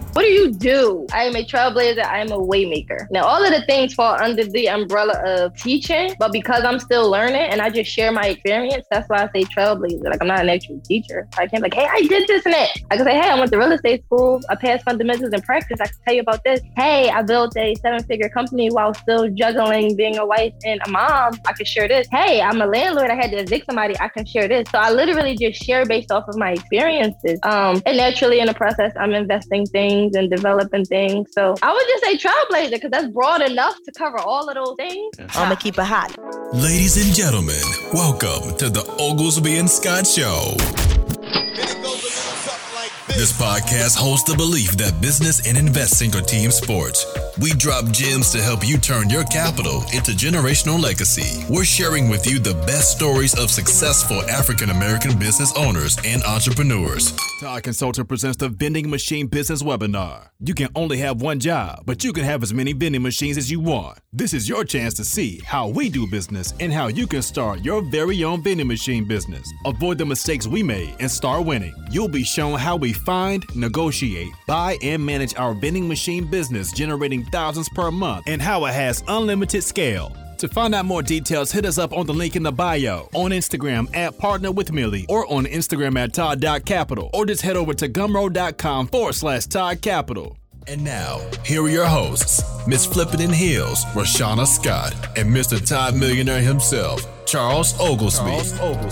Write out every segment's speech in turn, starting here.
What do you do? I am a trailblazer. I am a waymaker. Now, all of the things fall under the umbrella of teaching, but because I'm still learning and I just share my experience, that's why I say trailblazer. Like, I'm not an actual teacher. I can't be like, hey, I did this and that. I can say, hey, I went to real estate school. I passed fundamentals in practice. I can tell you about this. Hey, I built a 7-figure company while still juggling being a wife and a mom. I can share this. Hey, I'm a landlord. I had to evict somebody. I can share this. So I literally just share based off of my experiences. And naturally in the process, I'm investing things and developing things. So I would just say trailblazer because that's broad enough to cover all of those things. I'ma keep it hot. Ladies and gentlemen, welcome to the Oglesby and Scott Show. This podcast holds the belief that business and investing are team sports. We drop gems to help you turn your capital into generational legacy. We're sharing with you the best stories of successful African-American business owners and entrepreneurs. Todd Consultant presents the Vending Machine Business Webinar. You can only have one job, but you can have as many vending machines as you want. This is your chance to see how we do business and how you can start your very own vending machine business. Avoid the mistakes we made and start winning. You'll be shown how we find, negotiate, buy, and manage our vending machine business, generating thousands per month, and how it has unlimited scale. To find out more details, hit us up on the link in the bio, on Instagram at Partner with Millie, or on Instagram at Todd.Capital, or just head over to Gumroad.com/Todd Capital. And now, here are your hosts, Miss Flippin' in Heels, Rashana Scott, and Mr. Todd Millionaire himself, Charles Oglesby.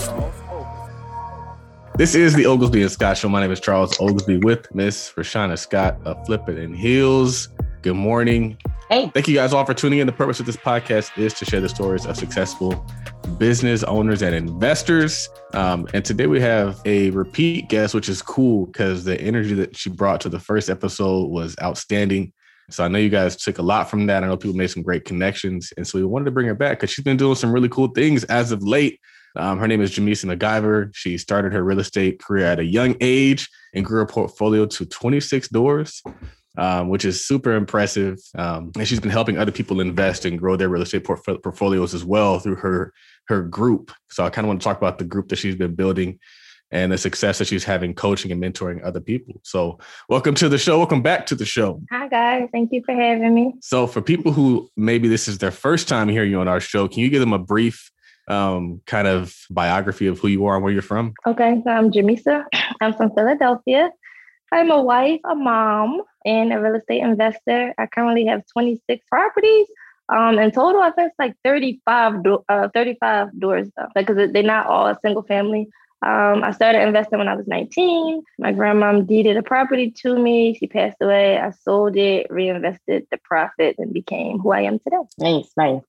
This is the Oglesby and Scott Show. My name is Charles Oglesby with Miss Rashana Scott of Flippin' in Heels. Good morning. Hey. Thank you guys all for tuning in. The purpose of this podcast is to share the stories of successful business owners and investors. And today we have a repeat guest, which is cool because the energy that she brought to the first episode was outstanding. So I know you guys took a lot from that. I know people made some great connections. And so we wanted to bring her back because she's been doing some really cool things as of late. Her name is Jamisa McGiver. She started her real estate career at a young age and grew her portfolio to 26 doors. Which is super impressive. And she's been helping other people invest and grow their real estate portfolios as well through her group. So I kind of want to talk about the group that she's been building and the success that she's having coaching and mentoring other people. So welcome to the show. Welcome back to the show. Hi, guys. Thank you for having me. So for people who maybe this is their first time hearing you on our show, can you give them a brief kind of biography of who you are and where you're from? Okay, so I'm Jamisa. I'm from Philadelphia. I'm a wife, a mom, and a real estate investor. I currently have 26 properties. In total, I think it's like 35 doors though, because they're not all single family. I started investing when I was 19. My grandmom deeded a property to me. She passed away. I sold it, reinvested the profit, and became who I am today. Nice.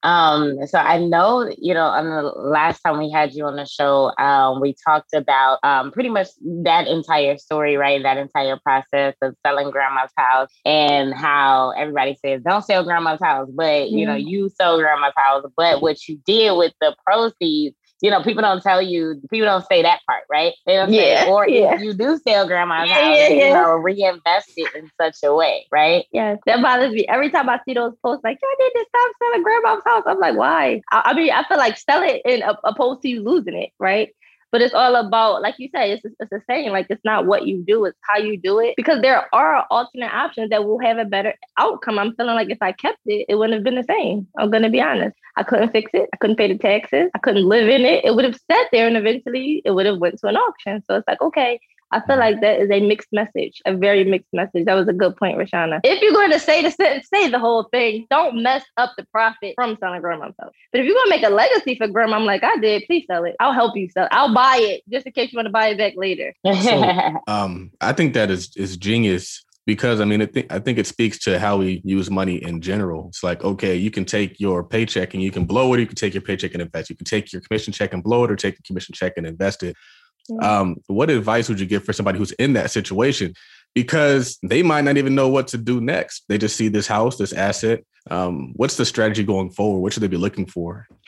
So I know, on the last time we had you on the show, we talked about pretty much that entire story, right? That entire process of selling grandma's house and how everybody says, don't sell grandma's house, but, you sold grandma's house. But what you did with the proceeds, people don't say that part, right? They don't say, if you do sell grandma's house, reinvest it in such a way, right? Yes, that bothers me. Every time I see those posts like, I need to stop selling grandma's house. I'm like, why? I mean, I feel like sell it in opposed to you losing it, right? But it's all about, like you said, it's a saying, like, it's not what you do, it's how you do it. Because there are alternate options that will have a better outcome. I'm feeling like if I kept it, it wouldn't have been the same. I'm going to be honest. I couldn't fix it. I couldn't pay the taxes. I couldn't live in it. It would have sat there and eventually it would have went to an auction. So it's like, okay, I feel like that is a mixed message, a very mixed message. That was a good point, Rashana. If you're going to say the sentence, say the whole thing. Don't mess up the profit from selling grandma's house. But if you're going to make a legacy for grandma, I'm like I did, please sell it. I'll help you sell it. I'll buy it just in case you want to buy it back later. So, I think that is genius. Because I think it speaks to how we use money in general. It's like, okay, you can take your paycheck and you can blow it, or you can take your paycheck and invest. You can take your commission check and blow it, or take the commission check and invest it. What advice would you give for somebody who's in that situation? Because they might not even know what to do next. They just see this house, this asset. What's the strategy going forward? What should they be looking for?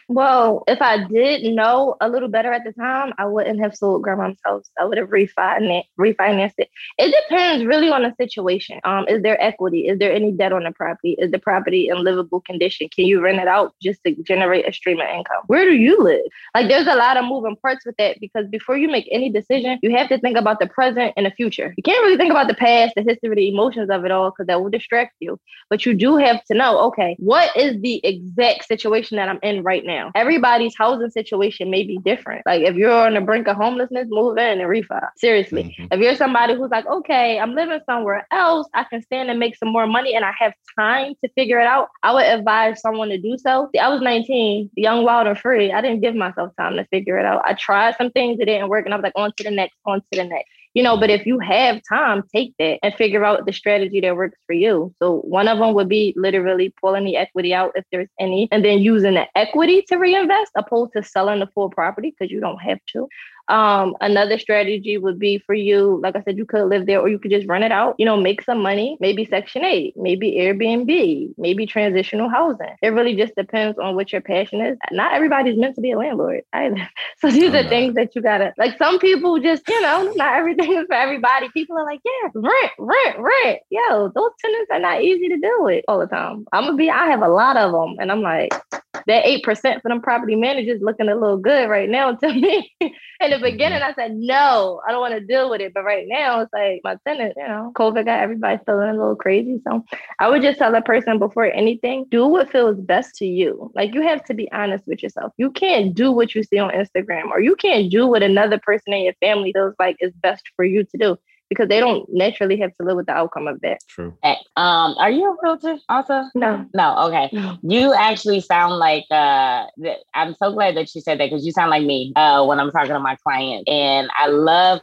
Well, if I did know a little better at the time, I wouldn't have sold grandma's house. I would have refinanced it. It depends really on the situation. Is there equity? Is there any debt on the property? Is the property in livable condition? Can you rent it out just to generate a stream of income? Where do you live? Like, there's a lot of moving parts with that, because before you make any decision, you have to think about the present and the future. You can't really think about the past, the history, the emotions of it all, because that will distract you. But you do have to know, okay, what is the exact situation that I'm in right now? Everybody's housing situation may be different. Like, if you're on the brink of homelessness, move in and refi. Seriously. If you're somebody who's like, okay, I'm living somewhere else, I can stand and make some more money and I have time to figure it out, I would advise someone to do so. See, I was 19, young, wild, and free. I didn't give myself time to figure it out. I tried some things that didn't work and I was like, on to the next, on to the next. But if you have time, take that and figure out the strategy that works for you. So one of them would be literally pulling the equity out if there's any, and then using the equity to reinvest opposed to selling the full property, because you don't have to. Another strategy would be for you, like I said, you could live there or you could just rent it out, make some money, maybe Section 8, maybe Airbnb, maybe transitional housing. It really just depends on what your passion is. Not everybody's meant to be a landlord either. So these are things that you gotta, like, some people just, not everything is for everybody. People are like, yeah, rent. Yo, those tenants are not easy to deal with all the time. I have a lot of them. And I'm like, that 8% for them property managers looking a little good right now to me. In the beginning, I said, no, I don't want to deal with it. But right now, it's like my tenant, COVID got everybody feeling a little crazy. So I would just tell a person before anything, do what feels best to you. Like, you have to be honest with yourself. You can't do what you see on Instagram, or you can't do what another person in your family feels like is best for you to do, because they don't naturally have to live with the outcome of that. True. Are you a realtor also? No. Okay. No. You actually sound like, I'm so glad that you said that, because you sound like me when I'm talking to my clients. And I love,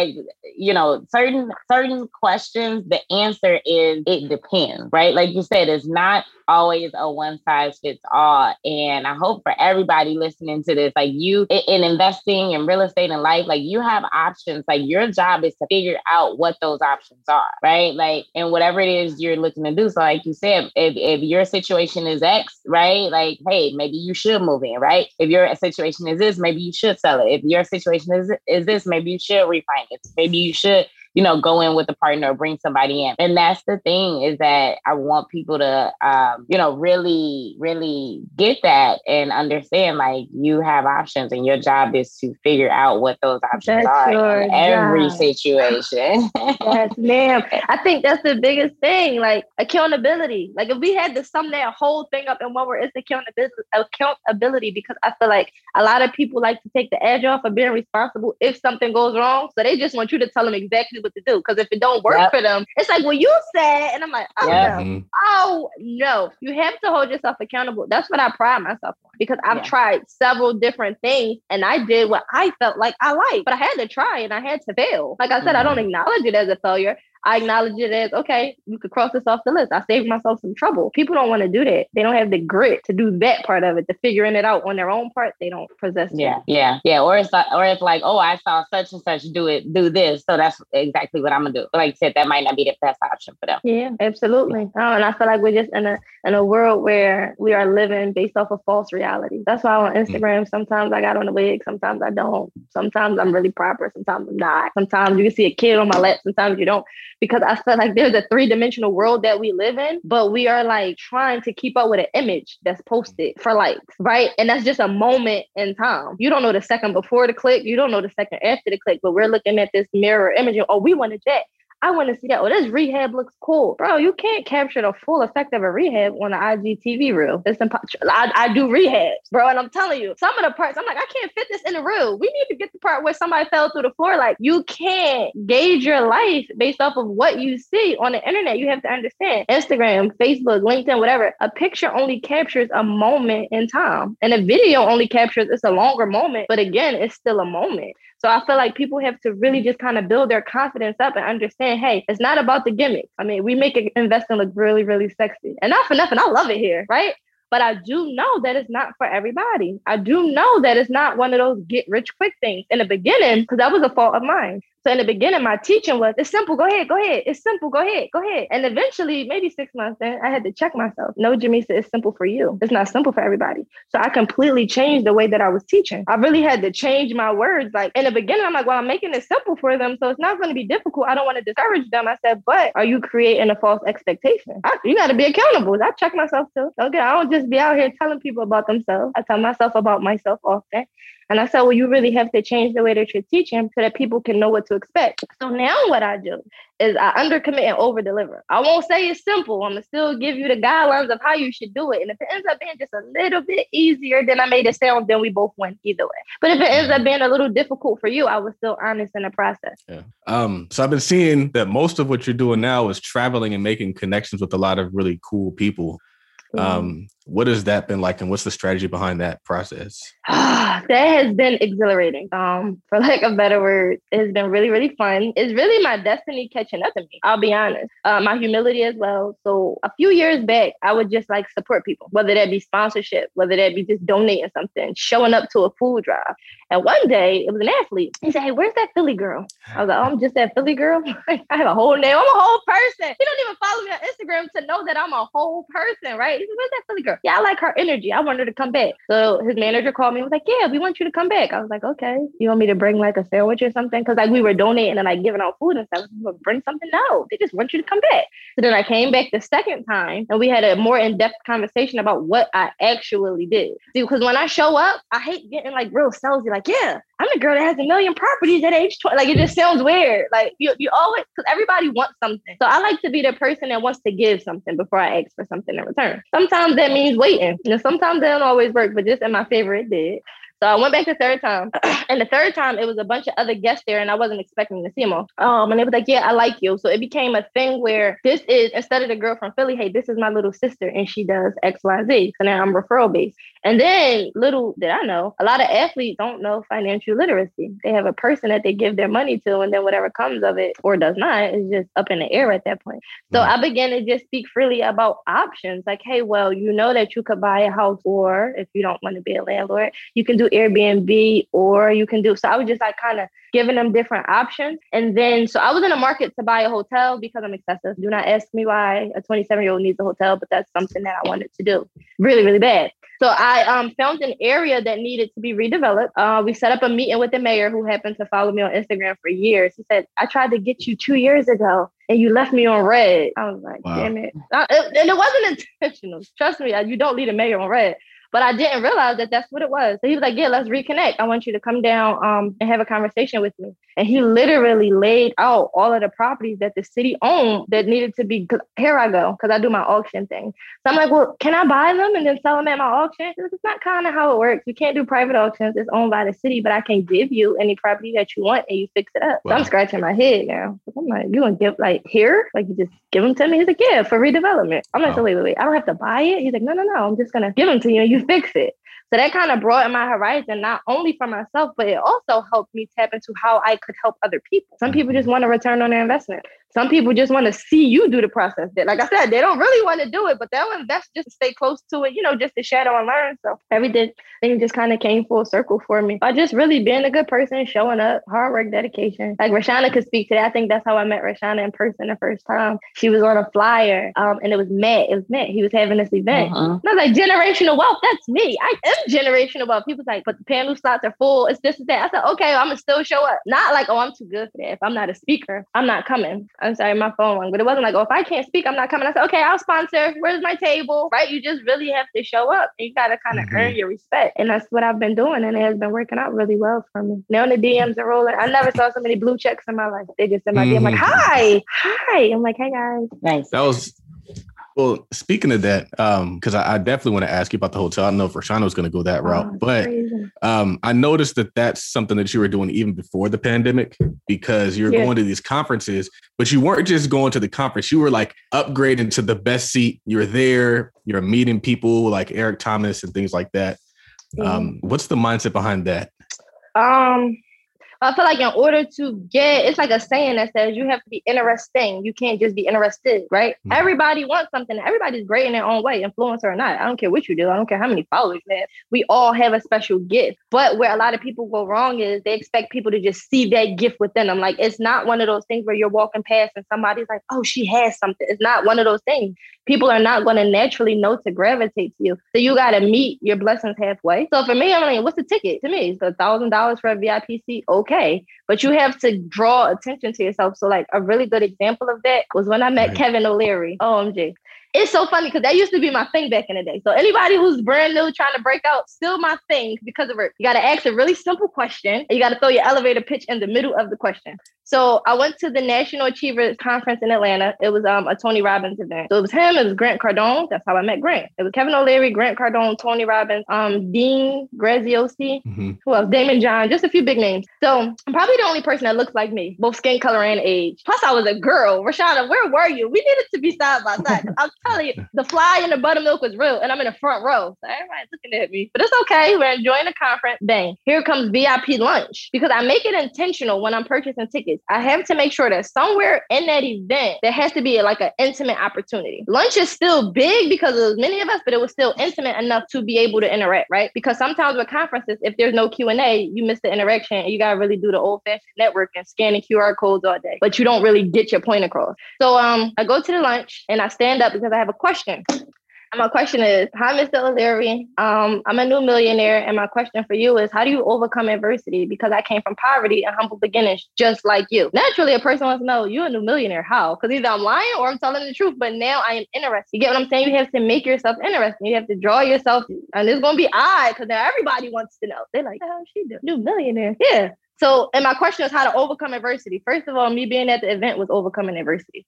certain questions, the answer is, it depends, right? Like you said, it's not always a one size fits all. And I hope for everybody listening to this, like, you in investing in real estate and life, like, you have options. Like, your job is to figure out what those options are, right? Like, and whatever it is you're looking to do. So like you said, if your situation is X, right? Like, hey, maybe you should move in, right? If your situation is this, maybe you should sell it. If your situation is this, maybe you should refinance. Maybe you should, go in with a partner or bring somebody in. And that's the thing, is that I want people to, really, really get that and understand, like, you have options and your job is to figure out what those options are in every situation. Yes, ma'am. I think that's the biggest thing, like, accountability. Like, if we had to sum that whole thing up in one word, it's accountability, because I feel like a lot of people like to take the edge off of being responsible if something goes wrong. So they just want you to tell them exactly what to do. Because if it don't work for them, it's like, well, you said, and I'm like, oh no, you have to hold yourself accountable. That's what I pride myself on, because I've tried several different things and I did what I felt like I liked, but I had to try and I had to fail. Like I said, I don't acknowledge it as a failure. I acknowledge it as, okay, you could cross this off the list. I saved myself some trouble. People don't want to do that. They don't have the grit to do that part of it, to figuring it out on their own part. They don't possess it. Yeah. Or it's like, oh, I saw such and such do this. So that's exactly what I'm going to do. But like you said, that might not be the best option for them. Yeah, absolutely. And I feel like we're just in a world where we are living based off of false reality. That's why on Instagram, sometimes I got on the wig, sometimes I don't. Sometimes I'm really proper, sometimes I'm not. Sometimes you can see a kid on my lap, sometimes you don't. Because I feel like there's a 3-dimensional world that we live in, but we are like trying to keep up with an image that's posted for likes, right? And that's just a moment in time. You don't know the second before the click. You don't know the second after the click, but we're looking at this mirror image and, oh, we wanted that. I want to see that. Oh, this rehab looks cool. Bro, you can't capture the full effect of a rehab on an IGTV reel. It's impossible. I do rehabs, bro. And I'm telling you, some of the parts, I'm like, I can't fit this in a reel. We need to get the part where somebody fell through the floor. Like, you can't gauge your life based off of what you see on the internet. You have to understand Instagram, Facebook, LinkedIn, whatever. A picture only captures a moment in time. And a video only captures, it's a longer moment. But again, it's still a moment. So I feel like people have to really just kind of build their confidence up and understand, hey, it's not about the gimmicks. I mean, we make investing look really, really sexy. And not for nothing, I love it here, right? But I do know that it's not for everybody. I do know that it's not one of those get rich quick things. In the beginning, because that was a fault of mine. So in the beginning, my teaching was, it's simple, go ahead. It's simple, go ahead. And eventually, maybe 6 months in, I had to check myself. No, Jamisa, it's simple for you. It's not simple for everybody. So I completely changed the way that I was teaching. I really had to change my words. Like in the beginning, I'm like, well, I'm making it simple for them, so it's not going to be difficult. I don't want to discourage them. I said, but are you creating a false expectation? You got to be accountable. I check myself too. Okay, I don't just be out here telling people about themselves. I tell myself about myself often. And I said, well, you really have to change the way that you're teaching so that people can know what to expect. So now what I do is I undercommit and over-deliver. I won't say it's simple. I'm going to still give you the guidelines of how you should do it. And if it ends up being just a little bit easier than I made it sound, then we both win either way. But if it ends up being a little difficult for you, I was still honest in the process. Yeah. So I've been seeing that most of what you're doing now is traveling and making connections with a lot of really cool people. What has that been like, and what's the strategy behind that process? That has been exhilarating. For lack of a better word, it's been really, really fun. It's really my destiny catching up to me. I'll be honest. My humility as well. So a few years back, I would just like support people, whether that be sponsorship, whether that be just donating something, showing up to a food drive. And one day it was an athlete. He said, hey, where's that Philly girl? I was like, oh, I'm just that Philly girl. I have a whole name. I'm a whole person. He don't even follow me on Instagram to know that I'm a whole person, right? He said, where's that Philly girl? Yeah, I like her energy. I want her to come back. So his manager called me and was like, yeah, we want you to come back. I was like, okay. You want me to bring like a sandwich or something? Because like we were donating and like giving out food and stuff. So bring something? No, they just want you to come back. So then I came back the second time and we had a more in-depth conversation about what I actually did. See, because when I show up, I hate getting like real salesy. Like, yeah, I'm the girl that has 1 million properties at age 20. Like, it just sounds weird. Like you always, because everybody wants something. So I like to be the person that wants to give something before I ask for something in return. Sometimes that means waiting. Sometimes that don't always work, but just in my favor, it did. So I went back the third time. And the third time, it was a bunch of other guests there, and I wasn't expecting to see them all. And they was like, yeah, I like you. So it became a thing where this is, instead of the girl from Philly, hey, this is my little sister, and she does X, Y, Z. So now I'm referral based. And then little did I know, a lot of athletes don't know financial literacy. They have a person that they give their money to, and then whatever comes of it or does not is just up in the air at that point. So I began to just speak freely about options. Like, hey, well, you know that you could buy a house, or if you don't want to be a landlord, you can do Airbnb, or you can do. So I was just like kind of giving them different options. And then, so I was in the market to buy a hotel because I'm excessive. Do not ask me why a 27-year-old needs a hotel, but that's something that I wanted to do really, really bad. So I found an area that needed to be redeveloped. We set up a meeting with the mayor, who happened to follow me on Instagram for years. He said, I tried to get you 2 years ago and you left me on red. I was like, wow. Damn it. And it wasn't intentional. Trust me, you don't leave a mayor on red. But I didn't realize that that's what it was. So he was like, yeah, let's reconnect. I want you to come down and have a conversation with me. And he literally laid out all of the properties that the city owned that needed to be, here I go, because I do my auction thing. So I'm like, well, can I buy them and then sell them at my auction? It's not kind of how it works. We can't do private auctions. It's owned by the city, but I can give you any property that you want and you fix it up. Wow. So I'm scratching my head now. I'm like, you going to give like here? Like you just give them to me? He's like, yeah, for redevelopment. I'm like, wow. So wait. I don't have to buy it? He's like, no. I'm just going to give them to you and you fix it. So that kind of broadened my horizon, not only for myself, but it also helped me tap into how I could help other people. Some people just want a return on their investment. Some people just want to see you do the process. Like I said, they don't really want to do it, but they'll invest just to stay close to it, just to shadow and learn. So everything just kind of came full circle for me. By just really being a good person, showing up, hard work, dedication. Like Rashana could speak to that. I think that's how I met Rashana in person the first time. She was on a flyer and it was Matt. He was having this event. And I was like, generational wealth, that's me. I am generational wealth. People was like, but the panel slots are full. It's this and that. I said, okay, I'm going to still show up. Not like, oh, I'm too good for that. If I'm not a speaker, I'm not coming. I'm sorry, my phone rang, but it wasn't like, oh, if I can't speak, I'm not coming. I said, okay, I'll sponsor. Where's my table? Right? You just really have to show up. And you got to kind of earn your respect. And that's what I've been doing. And it has been working out really well for me. Now the DMs are rolling. I never saw so many blue checks in my life. They just in my DM like, hi. I'm like, hey guys. Nice. That was, well, speaking of that, because I definitely want to ask you about the hotel. I don't know if Rashana was going to go that route, but I noticed that that's something that you were doing even before the pandemic, because you're going to these conferences, but you weren't just going to the conference. You were like upgrading to the best seat. You're there. You're meeting people like Eric Thomas and things like that. What's the mindset behind that? I feel like in order to get, it's like a saying that says you have to be interesting. You can't just be interested, right? Mm-hmm. Everybody wants something. Everybody's great in their own way, influencer or not. I don't care what you do. I don't care how many followers you have. We all have a special gift. But where a lot of people go wrong is they expect people to just see that gift within them. Like, it's not one of those things where you're walking past and somebody's like, oh, she has something. It's not one of those things. People are not going to naturally know to gravitate to you. So you got to meet your blessings halfway. So for me, I'm like, what's the ticket? To me, it's $1,000 for a VIP seat. Okay. But you have to draw attention to yourself. So like a really good example of that was when I met Kevin O'Leary. OMG. It's so funny because that used to be my thing back in the day. So anybody who's brand new trying to break out, still my thing because of it. You got to ask a really simple question and you got to throw your elevator pitch in the middle of the question. So I went to the National Achievers Conference in Atlanta. It was a Tony Robbins event. So it was him, it was Grant Cardone. That's how I met Grant. It was Kevin O'Leary, Grant Cardone, Tony Robbins, Dean Graziosi, who else? Damon John, just a few big names. So I'm probably the only person that looks like me, both skin color and age. Plus I was a girl. Rashada, where were you? We needed to be side by side. I'm telling you, the fly in the buttermilk was real and I'm in the front row. So everybody's looking at me, but it's okay. We're enjoying the conference. Bang. Here comes VIP lunch because I make it intentional when I'm purchasing tickets. I have to make sure that somewhere in that event, there has to be like an intimate opportunity. Lunch is still big because there's many of us, but it was still intimate enough to be able to interact, right? Because sometimes with conferences, if there's no Q&A, you miss the interaction and you got to really do the old fashioned networking, scanning QR codes all day, but you don't really get your point across. So I go to the lunch and I stand up because I have a question. And my question is, hi, Mr. O'Leary. I'm a new millionaire. And my question for you is, how do you overcome adversity? Because I came from poverty and humble beginnings, just like you. Naturally, a person wants to know, you're a new millionaire. How? Because either I'm lying or I'm telling the truth. But now I am interested. You get what I'm saying? You have to make yourself interesting. You have to draw yourself. And it's going to be odd because now everybody wants to know. They're like, what the hell is she doing? New millionaire. Yeah. So, and my question is how to overcome adversity. First of all, me being at the event was overcoming adversity.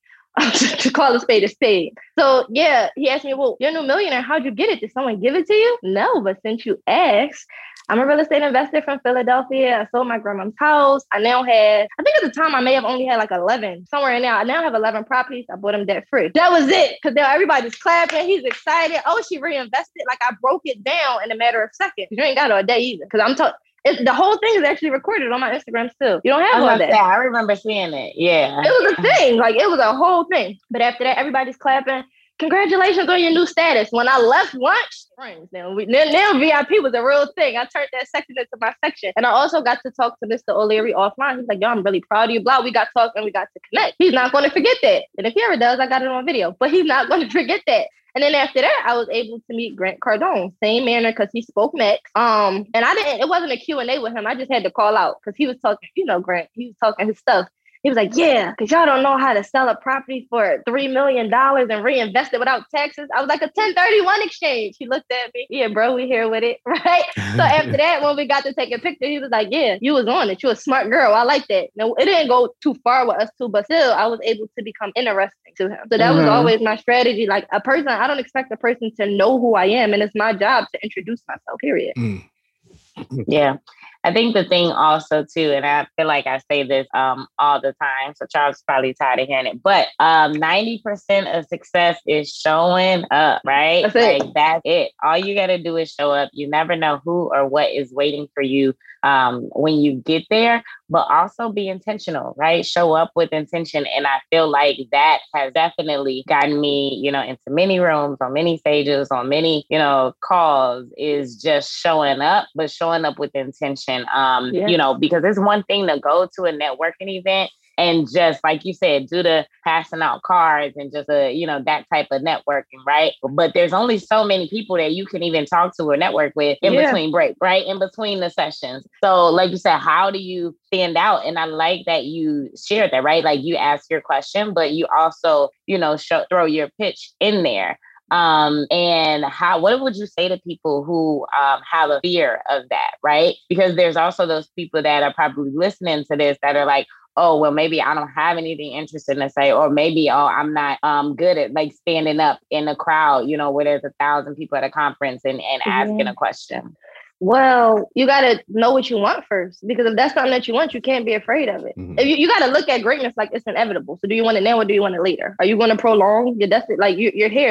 To call a spade a spade. So yeah, he asked me, well, you're a new millionaire. How'd you get it? Did someone give it to you? No, but since you asked, I'm a real estate investor from Philadelphia. I sold my grandma's house. I now have, I think at the time I may have only had like 11, somewhere in there. I now have 11 properties. I bought them debt free. That was it. Because now everybody's clapping. He's excited. Oh, she reinvested. Like I broke it down in a matter of seconds. You ain't got it all day either. Because I'm talking. The whole thing is actually recorded on my Instagram still. You don't have all that. I remember seeing it. Yeah. It was a thing. Like, it was a whole thing. But after that, everybody's clapping. Congratulations on your new status. When I left lunch, friends, now VIP was a real thing. I turned that section into my section. And I also got to talk to Mr. O'Leary offline. He's like, yo, I'm really proud of you. Blah, we got to talk and we got to connect. He's not going to forget that. And if he ever does, I got it on video. But he's not going to forget that. And then after that, I was able to meet Grant Cardone, same manner, because he spoke next. And it wasn't a Q&A with him. I just had to call out because he was talking, Grant, he was talking his stuff. He was like, yeah, because y'all don't know how to sell a property for $3 million and reinvest it without taxes. I was like, a 1031 exchange. He looked at me. Yeah, bro, we here with it, right? So after that, when we got to take a picture, he was like, yeah, you was on it. You a smart girl. I like that. Now, it didn't go too far with us two, but still, I was able to become interesting to him. So that was always my strategy. Like a person, I don't expect a person to know who I am. And it's my job to introduce myself, period. Yeah. I think the thing also too, and I feel like I say this all the time, so Charles probably tired of hearing it, but 90% of success is showing up, right? That's it. All you got to do is show up. You never know who or what is waiting for you when you get there, but also be intentional, right? Show up with intention. And I feel like that has definitely gotten me, into many rooms, on many stages, on many, calls, is just showing up, but showing up with intention. Because it's one thing to go to a networking event and just, like you said, do the passing out cards and just, that type of networking, right? But there's only so many people that you can even talk to or network with in between break, right? In between the sessions. So like you said, how do you stand out? And I like that you shared that, right? Like you ask your question, but you also, throw your pitch in there. And what would you say to people who have a fear of that, right? Because there's also those people that are probably listening to this that are like, oh, well, maybe I don't have anything interesting to say, or maybe, I'm not good at like standing up in a crowd, where there's 1,000 people at a conference and asking a question. Well, you got to know what you want first, because if that's something that you want, you can't be afraid of it. Mm-hmm. You got to look at greatness like it's inevitable. So do you want it now or do you want it later? Are you going to prolong your destiny? Like you're here.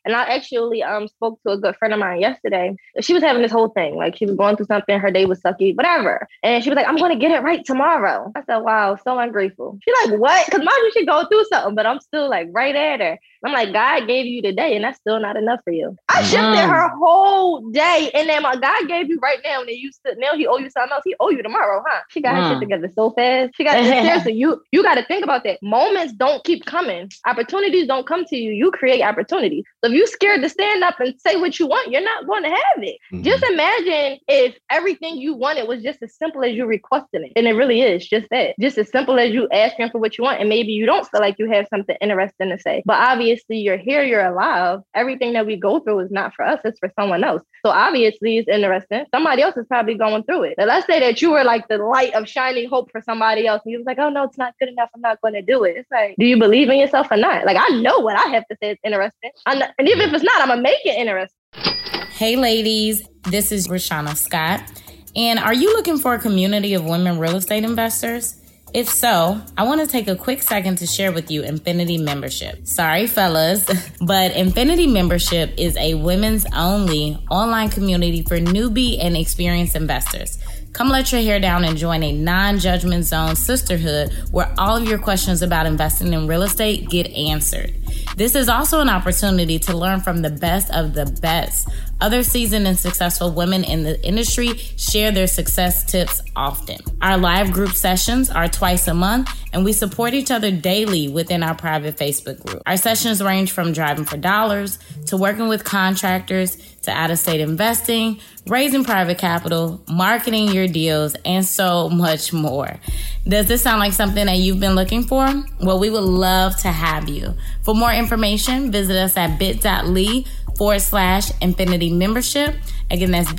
And I actually spoke to a good friend of mine yesterday. She was having this whole thing. Like she was going through something. Her day was sucky, whatever. And she was like, I'm going to get it right tomorrow. I said, wow, so ungrateful. She's like, what? Because mind you, she go through something, but I'm still like right at her. I'm like, God gave you today, and that's still not enough for you. I shifted her whole day, and then my God gave you right now, and then now he owe you something else. He owe you tomorrow, huh? She got her shit together so fast. She got seriously. You got to think about that. Moments don't keep coming. Opportunities don't come to you. You create opportunities. So if you're scared to stand up and say what you want, you're not going to have it. Just imagine if everything you wanted was just as simple as you requesting it, and it really is just that. Just as simple as you asking for what you want, and maybe you don't feel like you have something interesting to say, but obviously you're here, you're alive. Everything that we go through is not for us, it's for someone else. So obviously it's interesting. Somebody else is probably going through it. Now, let's say that you were like the light of shining hope for somebody else, and you was like, oh no, it's not good enough, I'm not going to do it. It's like, do you believe in yourself or not? Like, I know what I have to say is interesting. And even if it's not, I'm going to make it interesting. Hey ladies, this is Rashana Scott. And are you looking for a community of women real estate investors? If so, I want to take a quick second to share with you Infinity Membership. Sorry, fellas, but Infinity Membership is a women's only online community for newbie and experienced investors. Come let your hair down and join a non-judgment zone sisterhood where all of your questions about investing in real estate get answered. This is also an opportunity to learn from the best of the best. Other seasoned and successful women in the industry share their success tips often. Our live group sessions are twice a month, and we support each other daily within our private Facebook group. Our sessions range from driving for dollars to working with contractors to out-of-state investing, raising private capital, marketing your deals, and so much more. Does this sound like something that you've been looking for? Well, we would love to have you. For more information, visit us at bit.ly/Infinity Membership. Again, that's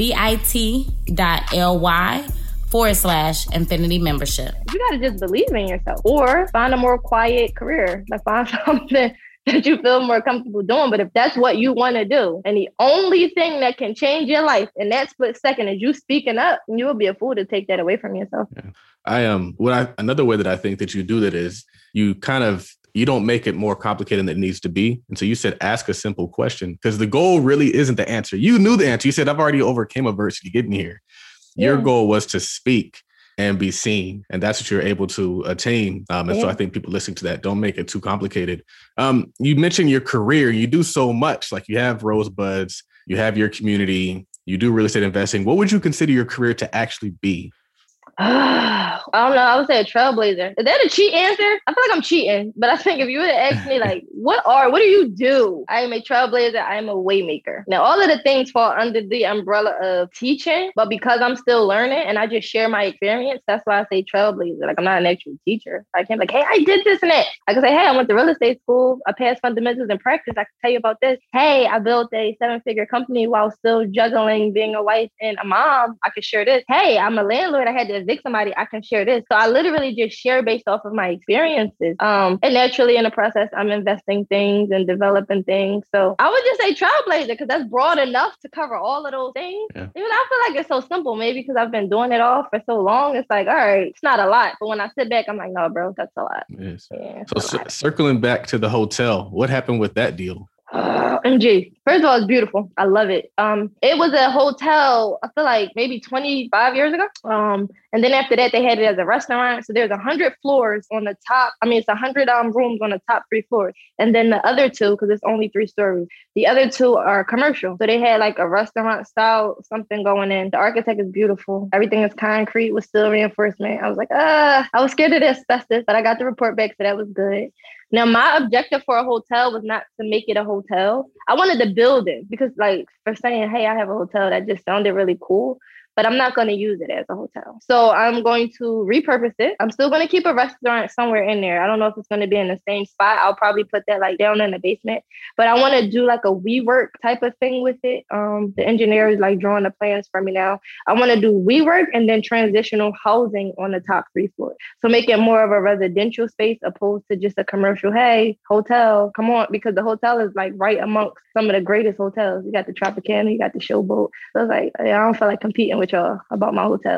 bit.ly/Infinity Membership. You got to just believe in yourself or find a more quiet career. Like find something that you feel more comfortable doing. But if that's what you want to do, and the only thing that can change your life in that split second is you speaking up, you will be a fool to take that away from yourself. Yeah. Another way that I think that you do that is you don't make it more complicated than it needs to be. And so you said, ask a simple question, because the goal really isn't the answer. You knew the answer. You said, I've already overcame adversity getting here. Yeah. Your goal was to speak and be seen. And that's what you're able to attain. So I think people listening to that, don't make it too complicated. You mentioned your career. You do so much. Like you have Rosebuds, you have your community, you do real estate investing. What would you consider your career to actually be? I don't know. I would say a trailblazer. Is that a cheat answer? I feel like I'm cheating, but I think if you would have asked me like, what do you do? I am a trailblazer. I am a waymaker. Now, all of the things fall under the umbrella of teaching, but because I'm still learning and I just share my experience, that's why I say trailblazer. Like I'm not an actual teacher. I can't be like, hey, I did this and that. I can say, hey, I went to real estate school. I passed fundamentals in practice. I can tell you about this. Hey, I built a 7-figure company while still juggling being a wife and a mom. I can share this. Hey, I'm a landlord. I had to evict somebody. I can share this. So I literally just share based off of my experiences. And naturally in the process, I'm investing things and developing things. So I would just say trailblazer because that's broad enough to cover all of those things. Yeah. Even I feel like it's so simple, maybe because I've been doing it all for so long. It's like, all right, it's not a lot. But when I sit back, I'm like, no, bro, that's a lot. Yes. Yeah, so circling back to the hotel, what happened with that deal? MG. First of all, it's beautiful. I love it. It was a hotel, I feel like maybe 25 years ago. And then after that, they had it as a restaurant. So there's 100 floors on the top. I mean, it's 100 rooms on the top 3 floors. And then the other 2, because it's only 3 stories, the other 2 are commercial. So they had like a restaurant style something going in. The architect is beautiful. Everything is concrete with steel reinforcement. I was like, I was scared of the asbestos, but I got the report back, so that was good. Now, my objective for a hotel was not to make it a hotel. I wanted the building because like for saying, hey, I have a hotel, that just sounded really cool. But I'm not going to use it as a hotel. So I'm going to repurpose it. I'm still going to keep a restaurant somewhere in there. I don't know if it's going to be in the same spot. I'll probably put that like down in the basement. But I want to do like a WeWork type of thing with it. The engineer is like drawing the plans for me now. I want to do WeWork and then transitional housing on the top 3 floors. So make it more of a residential space opposed to just a commercial, hey, hotel, come on. Because the hotel is like right amongst some of the greatest hotels. You got the Tropicana, you got the Showboat. So I was like, I don't feel like competing with y'all about my hotel.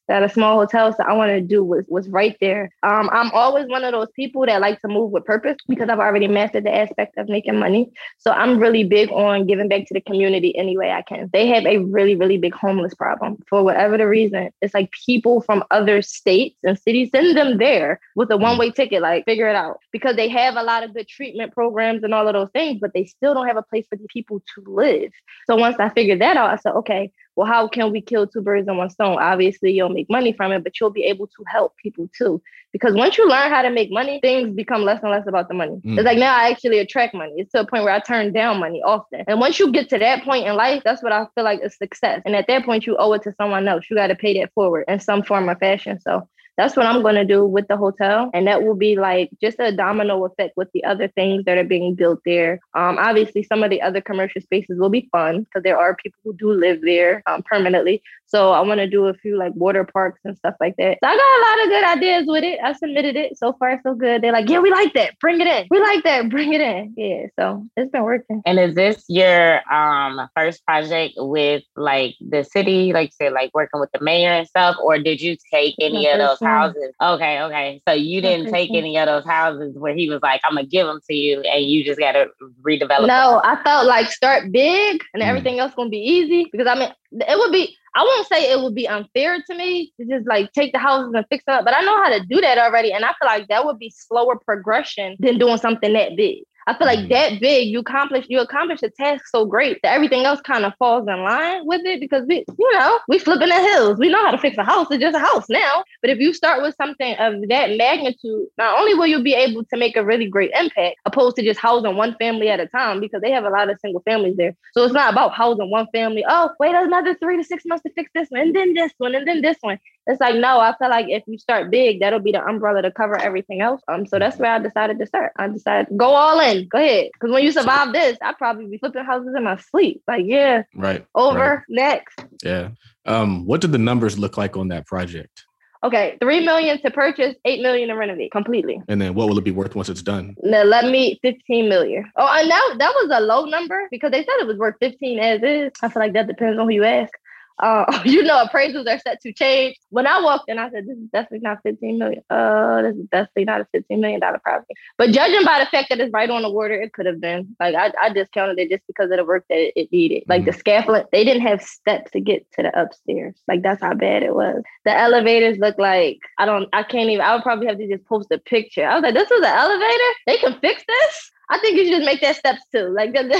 at a small hotel. So I want to do what's right there. I'm always one of those people that like to move with purpose because I've already mastered the aspect of making money. So I'm really big on giving back to the community any way I can. They have a really, really big homeless problem for whatever the reason. It's like people from other states and cities, send them there with a one-way ticket, like figure it out, because they have a lot of good treatment programs and all of those things, but they still don't have a place for the people to live. So once I figured that out, I said, okay, well, how can we kill two birds in one stone? Obviously, you'll make money from it, but you'll be able to help people too. Because once you learn how to make money, things become less and less about the money. It's like now I actually attract money. It's to a point where I turn down money often. And once you get to that point in life, that's what I feel like is success. And at that point, you owe it to someone else. You got to pay that forward in some form or fashion. So that's what I'm going to do with the hotel. And that will be like just a domino effect with the other things that are being built there. Obviously, some of the other commercial spaces will be fun because there are people who do live there permanently. So I want to do a few like water parks and stuff like that. So I got a lot of good ideas with it. I submitted it. So far, so good. They're like, yeah, we like that. Bring it in. We like that. Bring it in. Yeah. So it's been working. And is this your first project with like the city, like say, like working with the mayor and stuff? Or did you take any of those houses? Okay. So you didn't take any of those houses where he was like, I'm going to give them to you and you just got to redevelop No, I felt like start big and everything else going to be easy because I mean, it would be, I won't say it would be unfair to me to just like take the houses and fix them up, but I know how to do that already. And I feel like that would be slower progression than doing something that big. I feel like that big, you accomplish the task so great that everything else kind of falls in line with it because we flipping the hills. We know how to fix a house. It's just a house now. But if you start with something of that magnitude, not only will you be able to make a really great impact opposed to just housing one family at a time because they have a lot of single families there. So it's not about housing one family. Oh, wait another 3 to 6 months to fix this one and then this one and then this one. It's like, no, I feel like if you start big, that'll be the umbrella to cover everything else. So that's where I decided to start. I decided go all in. Go ahead. Because when you survive this, I'd probably be flipping houses in my sleep. Like, yeah. Right. Over. Next. Yeah. What did the numbers look like on that project? Okay. $3 million to purchase, $8 million to renovate completely. And then what will it be worth once it's done? Now, let me $15 million. Oh, and that was a low number because they said it was worth 15 as is. I feel like that depends on who you ask. Appraisals are set to change. When I walked in, I said, this is definitely not $15 million. This is definitely not a $15 million property. But judging by the fact that it's right on the water, it could have been. Like, I discounted it just because of the work that it needed. Like, the scaffolding, they didn't have steps to get to the upstairs. Like, that's how bad it was. The elevators look like, I would probably have to just post a picture. I was like, this is an elevator? They can fix this? I think you should just make that steps too. Like, kill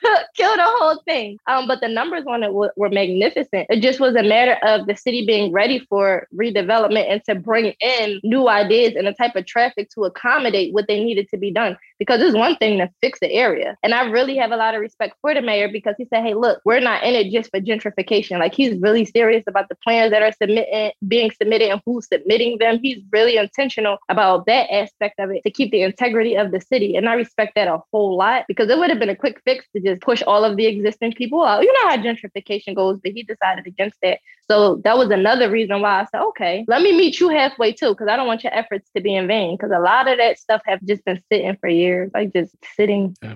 the whole thing. But the numbers on it were magnificent. It just was a matter of the city being ready for redevelopment and to bring in new ideas and the type of traffic to accommodate what they needed to be done. Because it's one thing to fix the area. And I really have a lot of respect for the mayor because he said, hey, look, we're not in it just for gentrification. Like, he's really serious about the plans that are being submitted and who's submitting them. He's really intentional about that aspect of it to keep the integrity of the city. And I respect that a whole lot because it would have been a quick fix to just push all of the existing people out. You know how gentrification goes, but he decided against that. So that was another reason why I said, okay, let me meet you halfway too, because I don't want your efforts to be in vain because a lot of that stuff have just been sitting for years, like just sitting. Yeah.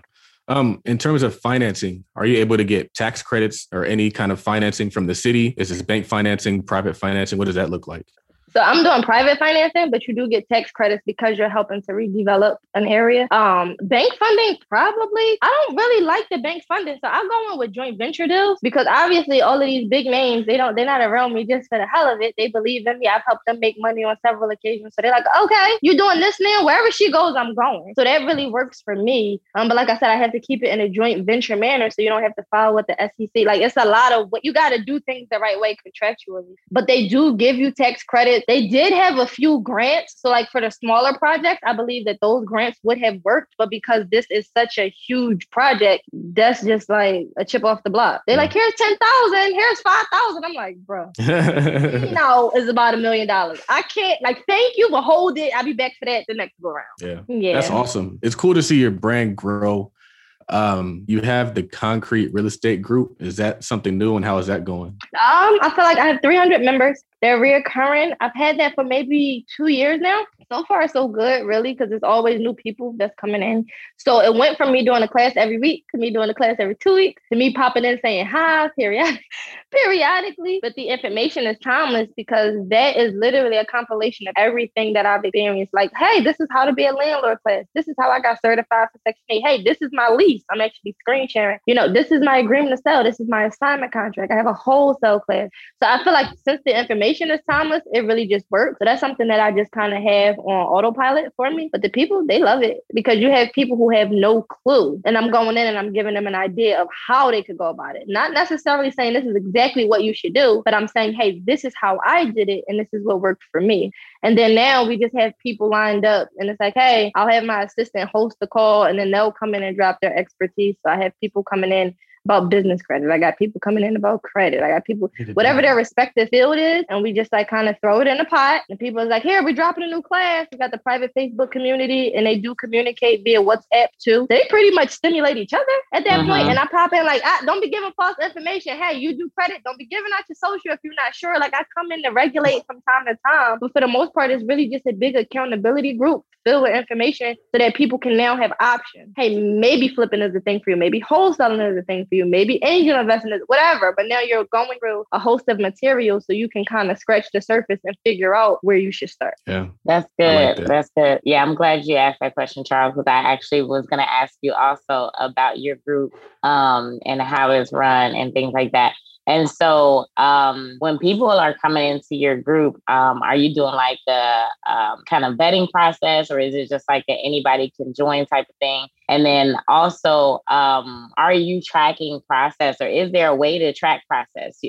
In terms of financing, are you able to get tax credits or any kind of financing from the city? Is this bank financing, private financing? What does that look like? So I'm doing private financing, but you do get tax credits because you're helping to redevelop an area. Bank funding, probably. I don't really like the bank funding. So I'll go in with joint venture deals because obviously all of these big names, they're not around me just for the hell of it. They believe in me. I've helped them make money on several occasions. So they're like, okay, you're doing this now. Wherever she goes, I'm going. So that really works for me. But like I said, I have to keep it in a joint venture manner so you don't have to file with the SEC. Like, it's a lot of what you got to do things the right way contractually. But they do give you tax credits. They did have a few grants. So like for the smaller projects, I believe that those grants would have worked. But because this is such a huge project, that's just like a chip off the block. They're like, here's 10,000, here's 5,000. I'm like, bro, no, it's about $1 million. I can't, like, thank you, but hold it. I'll be back for that the next go around. Yeah. That's awesome. It's cool to see your brand grow. You have the Concrete Real Estate Group. Is that something new and how is that going? I feel like I have 300 members. They're reoccurring. I've had that for maybe 2 years now. So far, so good, really, because it's always new people that's coming in. So it went from me doing a class every week to me doing a class every 2 weeks to me popping in saying hi periodically. But the information is timeless because that is literally a compilation of everything that I've experienced. Like, hey, this is how to be a landlord class. This is how I got certified for Section 8. Hey, this is my lease. I'm actually screen sharing. This is my agreement to sell. This is my assignment contract. I have a wholesale class. So I feel like since the information is timeless, it really just works. So that's something that I just kind of have on autopilot for me. But the people, they love it because you have people who have no clue. And I'm going in and I'm giving them an idea of how they could go about it. Not necessarily saying this is exactly what you should do, but I'm saying, hey, this is how I did it. And this is what worked for me. And then now we just have people lined up and it's like, hey, I'll have my assistant host the call and then they'll come in and drop their expertise. So I have people coming in about business credit. I got people coming in about credit. I got people, whatever their respective field is. And we just like kind of throw it in a pot. And people is like, here, we're dropping a new class. We got the private Facebook community and they do communicate via WhatsApp too. They pretty much stimulate each other at that point. And I pop in like, don't be giving false information. Hey, you do credit. Don't be giving out your social if you're not sure. Like I come in to regulate from time to time. But for the most part, it's really just a big accountability group filled with information so that people can now have options. Hey, maybe flipping is a thing for you. Maybe wholesaling is a thing for you. Maybe angel investing is whatever. But now you're going through a host of material so you can kind of scratch the surface and figure out where you should start. Yeah. That's good. That's good. Yeah, I'm glad you asked that question, Charles, because I actually was going to ask you also about your group and how it's run and things like that. And so when people are coming into your group, are you doing like the kind of vetting process, or is it just like anybody can join type of thing? And then also, are you tracking process, or is there a way to track progress,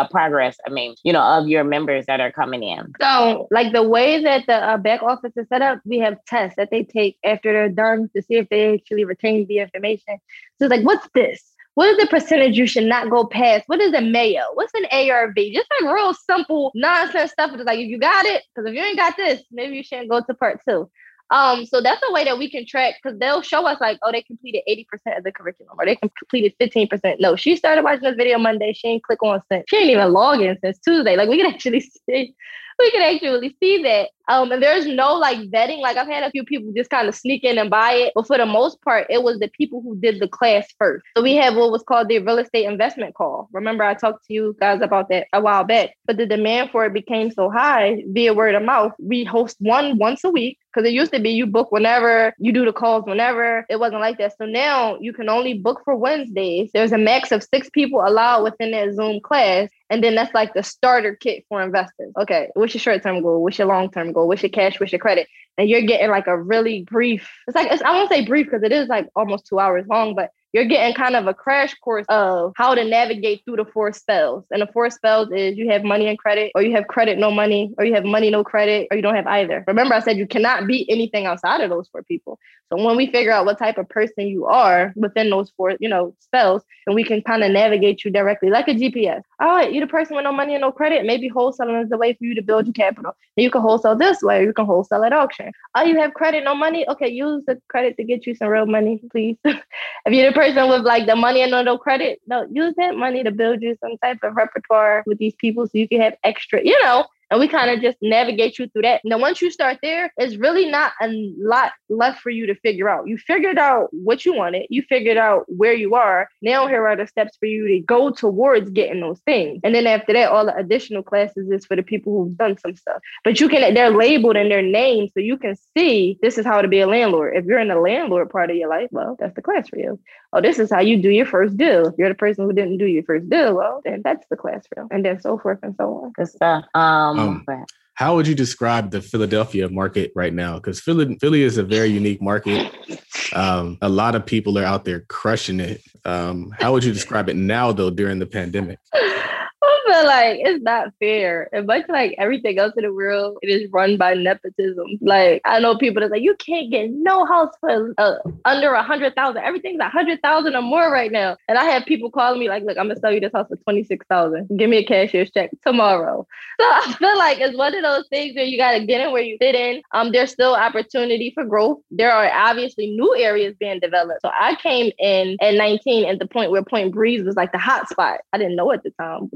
of your members that are coming in? So like the way that the back office is set up, we have tests that they take after they're done to see if they actually retain the information. So it's like, what's this? What is the percentage you should not go past? What is a Mayo? What's an ARV? Just like real simple nonsense stuff. It's like, if you got it, because if you ain't got this, maybe you shouldn't go to part 2. So that's a way that we can track, because they'll show us like, oh, they completed 80% of the curriculum, or they completed 15%. No, she started watching this video Monday. She ain't click on send. She ain't even log in since Tuesday. Like we can actually see that. And there's no like vetting. Like I've had a few people just kind of sneak in and buy it. But for the most part, it was the people who did the class first. So we had what was called the real estate investment call. Remember, I talked to you guys about that a while back. But the demand for it became so high via word of mouth. We host one once a week. Because it used to be you book whenever, you do the calls whenever. It wasn't like that. So now you can only book for Wednesdays. There's a max of 6 people allowed within that Zoom class. And then that's like the starter kit for investors. Okay, what's your short-term goal? What's your long-term goal? What's your cash? What's your credit? And you're getting like a really brief, I won't say brief because it is like almost 2 hours long, but you're getting kind of a crash course of how to navigate through the 4 spells. And the 4 spells is you have money and credit, or you have credit, no money, or you have money, no credit, or you don't have either. Remember, I said you cannot beat anything outside of those 4 people. So when we figure out what type of person you are within those 4, spells, and we can kind of navigate you directly like a GPS. All right, you're the person with no money and no credit. Maybe wholesaling is the way for you to build your capital. And you can wholesale this way, or you can wholesale at auction. Oh, you have credit, no money? Okay, use the credit to get you some real money, please. If you're the person with like the money and no credit, no, use that money to build you some type of repertoire with these people so you can have extra, and we kind of just navigate you through that. Now, once you start there, it's really not a lot left for you to figure out. You figured out what you wanted. You figured out where you are. Now, here are the steps for you to go towards getting those things. And then after that, all the additional classes is for the people who've done some stuff. But they're labeled in their names so you can see this is how to be a landlord. If you're in the landlord part of your life, well, that's the class for you. Oh, this is how you do your first deal. If you're the person who didn't do your first deal, well, then that's the class for you. And then so forth and so on. Good stuff. How would you describe the Philadelphia market right now? Because Philly is a very unique market. A lot of people are out there crushing it. How would you describe it now, though, during the pandemic? I feel like it's not fair. And much like everything else in the world, it is run by nepotism. Like, I know people that like, you can't get no house for under 100,000. Everything's 100,000 or more right now. And I have people calling me like, look, I'm gonna sell you this house for 26,000. Give me a cashier's check tomorrow. So I feel like it's one of those things where you gotta get in where you fit in. There's still opportunity for growth. There are obviously new areas being developed. So I came in at 19 at the point where Point Breeze was like the hot spot. I didn't know at the time, which is,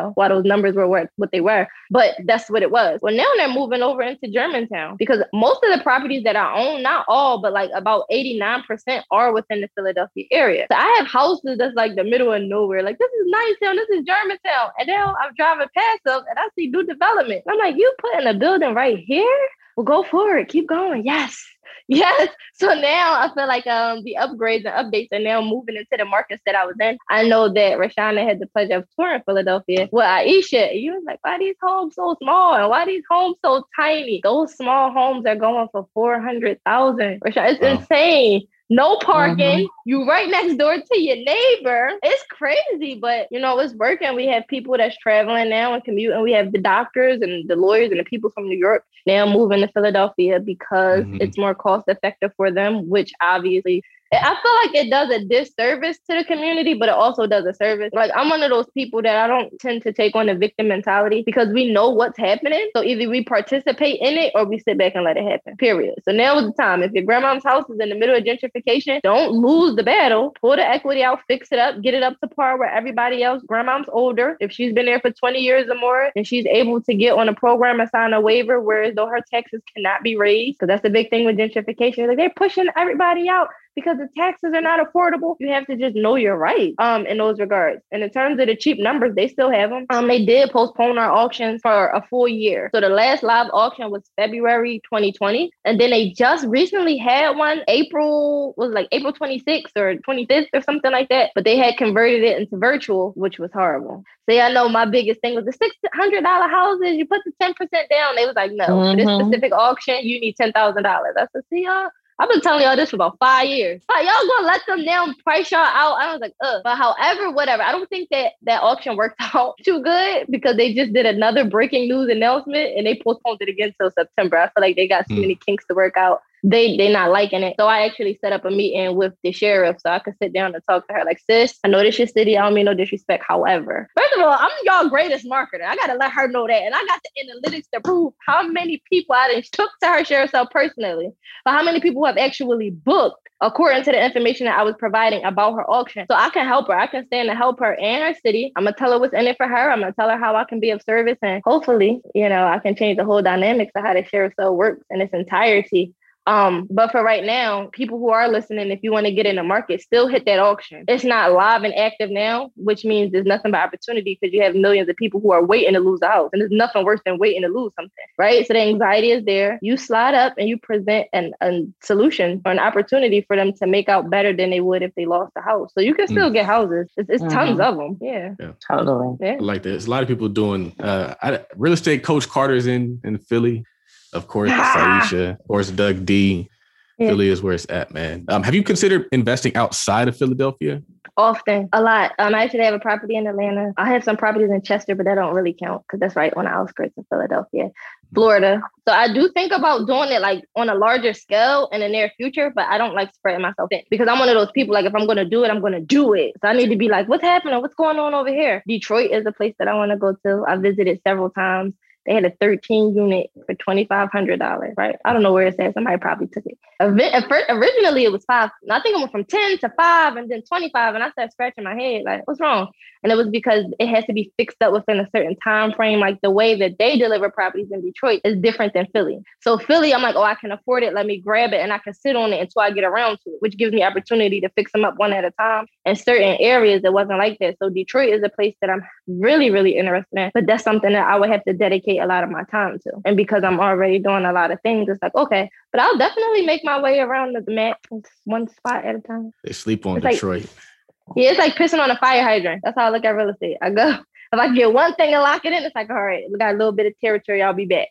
why those numbers were what they were. But that's what it was. Well, now they're moving over into Germantown because most of the properties that I own, not all, but like about 89% are within the Philadelphia area. So I have houses that's like the middle of nowhere. Like, this is Nicetown, this is Germantown. And now I'm driving past them and I see new development. I'm like, you putting a building right here? Well, go for it. Keep going. Yes. Yes. So now I feel like the upgrades and updates are now moving into the markets that I was in. I know that Rashana had the pleasure of touring Philadelphia with Aisha. And you was like, why are these homes so small? And why are these homes so tiny? Those small homes are going for $400,000. It's insane. No parking. You right next door to your neighbor. It's crazy, but it's working. We have people that's traveling now and commuting. We have the doctors and the lawyers and the people from New York now moving to Philadelphia because it's more cost effective for them, which obviously I feel like it does a disservice to the community, but it also does a service. Like, I'm one of those people that I don't tend to take on the victim mentality because we know what's happening. So either we participate in it or we sit back and let it happen, period. So now is the time. If your grandma's house is in the middle of gentrification, don't lose the battle. Pull the equity out, fix it up, get it up to par where everybody else. Grandma's older. If she's been there for 20 years or more and she's able to get on a program and sign a waiver, whereas though her taxes cannot be raised, because that's the big thing with gentrification. Like, they're pushing everybody out because the taxes are not affordable. You have to just know your rights in those regards. And in terms of the cheap numbers, they still have them. They did postpone our auctions for a full year. So the last live auction was February 2020. And then they just recently had one, April 26th or 25th or something like that. But they had converted it into virtual, which was horrible. So I know my biggest thing was the $600 houses. You put the 10% down. They was like, no, for this specific auction, you need $10,000. I said, see y'all? I've been telling y'all this for about 5 years. Like, y'all gonna let them now price y'all out? I was like, But however, whatever. I don't think that auction worked out too good because they just did another breaking news announcement and they postponed it again till September. I feel like they got so many kinks to work out. They not liking it. So I actually set up a meeting with the sheriff so I could sit down and talk to her. Like, sis, I know this your city. I don't mean no disrespect. However, first of all, I'm y'all greatest marketer. I got to let her know that. And I got the analytics to prove how many people I done took to her sheriff's cell personally, but how many people have actually booked according to the information that I was providing about her auction. So I can help her. I can stand to help her and her city. I'm going to tell her what's in it for her. I'm going to tell her how I can be of service. And hopefully, I can change the whole dynamics of how the sheriff's cell works in its entirety. But for right now, people who are listening, if you want to get in the market, still hit that auction. It's not live and active now, which means there's nothing but opportunity because you have millions of people who are waiting to lose a house. And there's nothing worse than waiting to lose something, right? So the anxiety is there. You slide up and you present a solution or an opportunity for them to make out better than they would if they lost a house. So you can still get houses. It's tons of them. Yeah. Totally. Yeah. I like this. A lot of people doing real estate. Coach Carter's in Philly. Of course, Saisha, of course, Doug D. Yeah. Philly is where it's at, man. Have you considered investing outside of Philadelphia? Often, a lot. I actually have a property in Atlanta. I have some properties in Chester, but that don't really count because that's right on the outskirts of Philadelphia, Florida. So I do think about doing it like on a larger scale in the near future, but I don't like spreading myself thin because I'm one of those people, like if I'm going to do it, I'm going to do it. So I need to be like, what's happening? What's going on over here? Detroit is a place that I want to go to. I visited several times. They had a 13 unit for $2,500, right? I don't know where it's at. Somebody probably took it. Originally, it was 5. I think it went from 10 to 5 and then 25. And I started scratching my head like, what's wrong? And it was because it has to be fixed up within a certain time frame. Like the way that they deliver properties in Detroit is different than Philly. So Philly, I'm like, I can afford it. Let me grab it and I can sit on it until I get around to it, which gives me opportunity to fix them up one at a time. In certain areas, it wasn't like that. So Detroit is a place that I'm really, really interested in. But that's something that I would have to dedicate a lot of my time to. And because I'm already doing a lot of things, it's like, okay, but I'll definitely make my way around the map one spot at a time. They sleep on Detroit. Yeah, it's like pissing on a fire hydrant. That's how I look at real estate. I go, if I get one thing and lock it in, it's like, all right, we got a little bit of territory. I'll be back.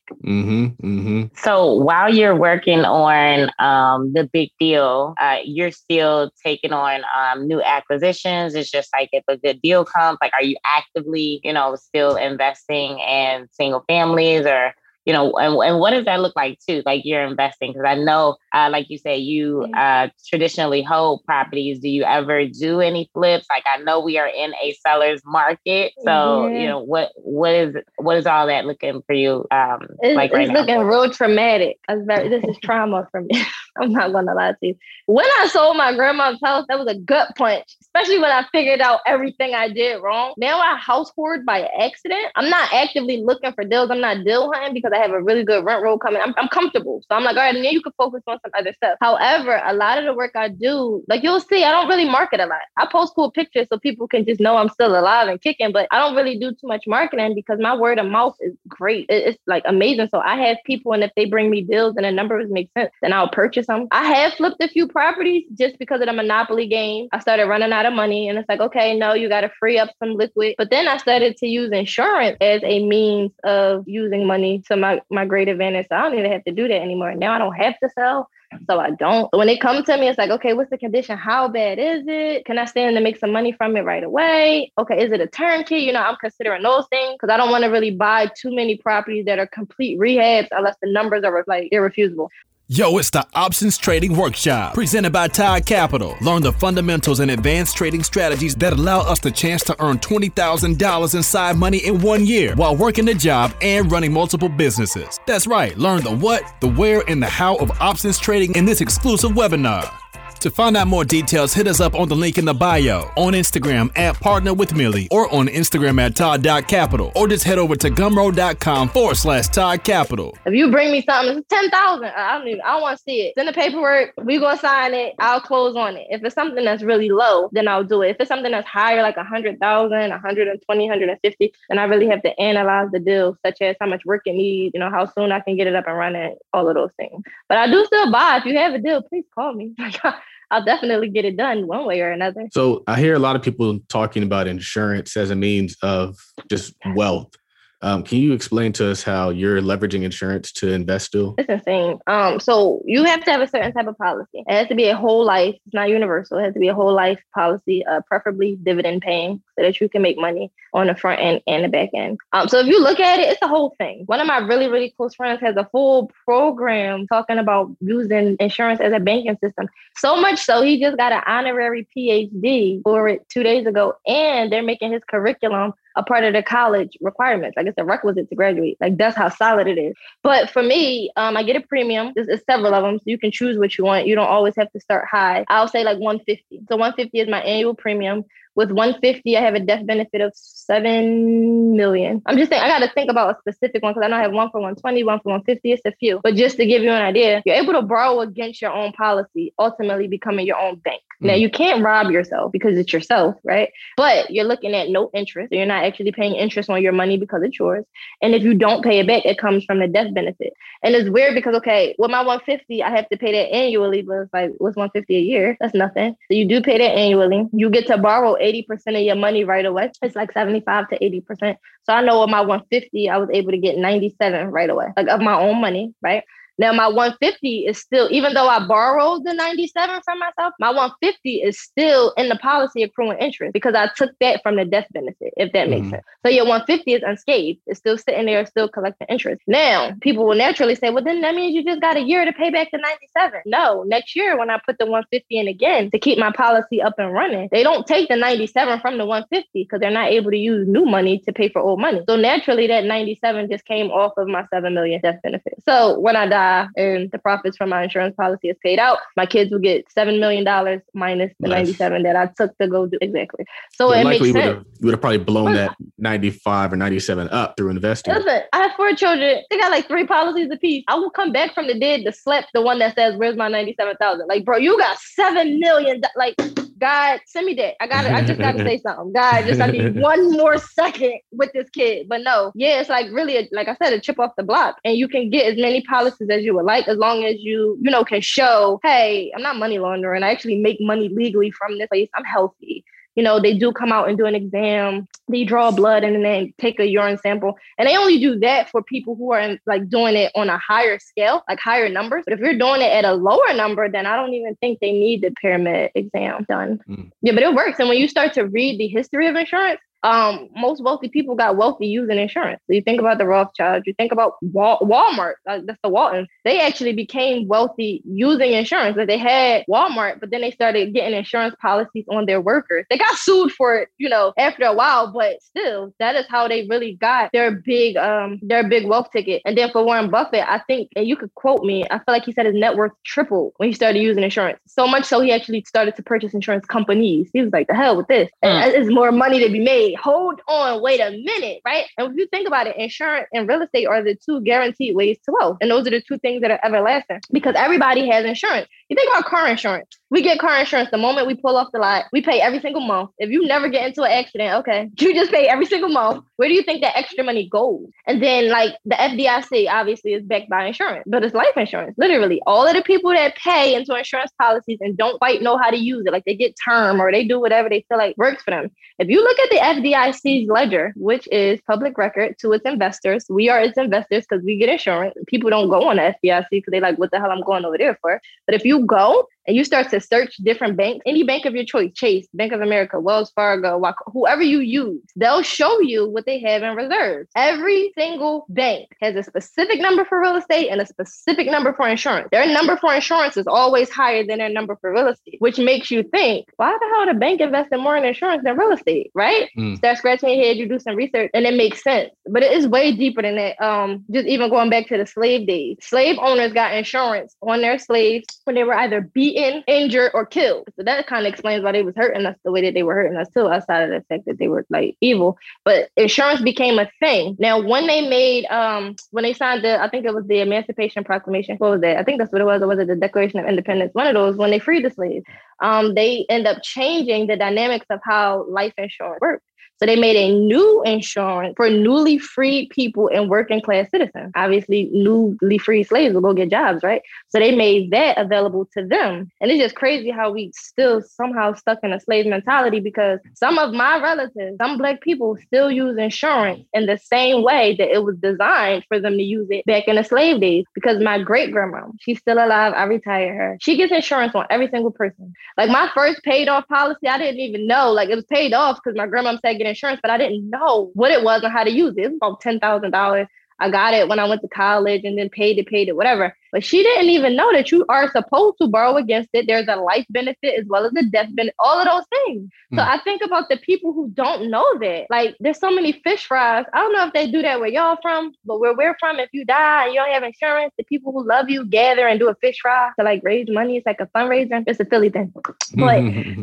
So while you're working on the big deal, you're still taking on new acquisitions. It's just like if a good deal comes, like, are you actively, still investing in single families or, and what does that look like too? Like you're investing, because I know, like you say, you traditionally hold properties. Do you ever do any flips? Like I know we are in a seller's market, so what is all that looking for you? Like right now? It's looking real traumatic. This is trauma for me. I'm not gonna lie to you. When I sold my grandma's house, that was a gut punch, especially when I figured out everything I did wrong. Now I house hoard by accident. I'm not actively looking for deals. I'm not deal hunting because I have a really good rent roll coming. I'm comfortable. So I'm like, all right, now you can focus on some other stuff. However, a lot of the work I do, like you'll see, I don't really market a lot. I post cool pictures so people can just know I'm still alive and kicking, but I don't really do too much marketing because my word of mouth is great. It's like amazing. So I have people, and if they bring me deals and the numbers make sense, then I'll purchase them. I have flipped a few properties just because of the Monopoly game. I started running out of money, and it's like, okay, no, you got to free up some liquid. But then I started to use insurance as a means of using money to my great advantage. So I don't even have to do that anymore. Now I don't have to sell. So I don't. When they come to me, it's like, okay, what's the condition? How bad is it? Can I stand to make some money from it right away? Okay, is it a turnkey? You know, I'm considering those things because I don't want to really buy too many properties that are complete rehabs unless the numbers are like irrefutable. Yo, it's the Options Trading Workshop, presented by Todd Capital. Learn the fundamentals and advanced trading strategies that allow us the chance to earn $20,000 in side money in 1 year while working a job and running multiple businesses. That's right, learn the what, the where, and the how of options trading in this exclusive webinar. To find out more details, hit us up on the link in the bio, on Instagram at Partner with Millie, or on Instagram at Todd.Capital, or just head over to Gumroad.com/Todd Capital. If you bring me something, it's $10,000. I don't want to see it. Send the paperwork. We gonna sign it. I'll close on it. If it's something that's really low, then I'll do it. If it's something that's higher, like 100,000, 120, 150, then I really have to analyze the deal, such as how much work it needs, you know, how soon I can get it up and running, all of those things. But I do still buy. If you have a deal, please call me. I'll definitely get it done one way or another. So I hear a lot of people talking about insurance as a means of just wealth. Can you explain to us how you're leveraging insurance to invest still? It's insane. So you have to have a certain type of policy. It has to be a whole life. It's not universal. It has to be a whole life policy, preferably dividend paying, so that you can make money on the front end and the back end. So if you look at it, it's a whole thing. One of my really, really close friends has a full program talking about using insurance as a banking system. So much so, he just got an honorary PhD for it 2 days ago, and they're making his curriculum a part of the college requirements. Like, it's a requisite to graduate. Like, that's how solid it is. But for me, I get a premium. There's several of them, so you can choose what you want. You don't always have to start high. I'll say like 150. So 150 is my annual premium. With 150, I have a death benefit of $7 million. I'm just saying, I got to think about a specific one because I know I have one for 120, one for 150. It's a few. But just to give you an idea, you're able to borrow against your own policy, ultimately becoming your own bank. Now, you can't rob yourself because it's yourself, right? But you're looking at no interest. So you're not actually paying interest on your money because it's yours. And if you don't pay it back, it comes from the death benefit. And it's weird because, okay, with my 150, I have to pay that annually, but it's like, what's 150 a year? That's nothing. So you do pay that annually. You get to borrow 80% of your money right away. It's like 75 to 80%. So I know with my 150, I was able to get 97 right away, like of my own money, right? Now, my 150 is still, even though I borrowed the 97 from myself, my 150 is still in the policy accruing interest because I took that from the death benefit, if that makes sense. So your 150 is unscathed. It's still sitting there, still collecting interest. Now, people will naturally say, well, then that means you just got a year to pay back the 97. No, next year when I put the 150 in again to keep my policy up and running, they don't take the 97 from the 150 because they're not able to use new money to pay for old money. So naturally, that 97 just came off of my $7 million death benefit. So when I die, and the profits from my insurance policy is paid out, my kids will get $7 million minus the 97 that I took to go do. Exactly. So it makes sense. You would have probably blown that 95 or 97 up through investing. Listen, I have 4 children. They got like 3 policies apiece. I will come back from the dead to slap the one that says, where's my 97,000? Like, bro, you got $7 million. Like, God, send me that. I just got to say something. God, I need one more second with this kid. But no, yeah, it's like really, like I said, a chip off the block. And you can get as many policies as you would like, as long as you can show, hey, I'm not money laundering. I actually make money legally from this place. I'm healthy. You know, they do come out and do an exam. They draw blood and then they take a urine sample. And they only do that for people who are like doing it on a higher scale, like higher numbers. But if you're doing it at a lower number, then I don't even think they need the pyramid exam done. Yeah, but it works. And when you start to read the history of insurance, most wealthy people got wealthy using insurance. So you think about the Rothschilds, you think about Walmart, that's the Waltons. They actually became wealthy using insurance. Like they had Walmart, but then they started getting insurance policies on their workers. They got sued for it, after a while, but still, that is how they really got their big wealth ticket. And then for Warren Buffett, I think, and you could quote me, I feel like he said his net worth tripled when he started using insurance. So much so he actually started to purchase insurance companies. He was like, the hell with this. And there's more money to be made. Hold on, wait a minute, right? And if you think about it, insurance and real estate are the two guaranteed ways to wealth. And those are the two things that are everlasting because everybody has insurance. You think about car insurance. We get car insurance the moment we pull off the lot. We pay every single month. If you never get into an accident, okay, you just pay every single month. Where do you think that extra money goes? And then like the FDIC obviously is backed by insurance, but it's life insurance. Literally, all of the people that pay into insurance policies and don't quite know how to use it, like they get term or they do whatever they feel like works for them. If you look at the FDIC's ledger, which is public record to its investors, we are its investors because we get insurance. People don't go on the FDIC because they like, what the hell I'm going over there for? But if you go and you start to search different banks, any bank of your choice, Chase, Bank of America, Wells Fargo, whoever you use, they'll show you what they have in reserves. Every single bank has a specific number for real estate and a specific number for insurance. Their number for insurance is always higher than their number for real estate, which makes you think, why the hell the bank invested more in insurance than real estate, right? Start scratching your head, you do some research, and it makes sense. But it is way deeper than that. Just even going back to the slave days. Slave owners got insurance on their slaves when they were either beaten, injured, or killed. So that kind of explains why they was hurting us the way that they were hurting us too, outside of the fact that they were like evil. But insurance became a thing. Now, when they made, when they signed I think it was the Emancipation Proclamation. What was that? I think that's what it was. Or was it the Declaration of Independence? One of those, when they freed the slaves. They end up changing the dynamics of how life insurance works. So they made a new insurance for newly freed people and working class citizens. Obviously, newly freed slaves will go get jobs, right? So they made that available to them. And it's just crazy how we still somehow stuck in a slave mentality because some of my relatives, some Black people still use insurance in the same way that it was designed for them to use it back in the slave days. Because my great-grandma, she's still alive. I retired her. She gets insurance on every single person. Like my first paid off policy, I didn't even know. Like it was paid off because my grandma said get insurance, but I didn't know what it was or how to use it. It was about $10,000. I got it when I went to college and then paid it, whatever. But she didn't even know that you are supposed to borrow against it. There's a life benefit as well as a death benefit, all of those things. So I think about the people who don't know that. Like there's so many fish fries. I don't know if they do that where y'all from, but where we're from, if you die and you don't have insurance, the people who love you gather and do a fish fry to like raise money. It's like a fundraiser. It's a Philly thing. But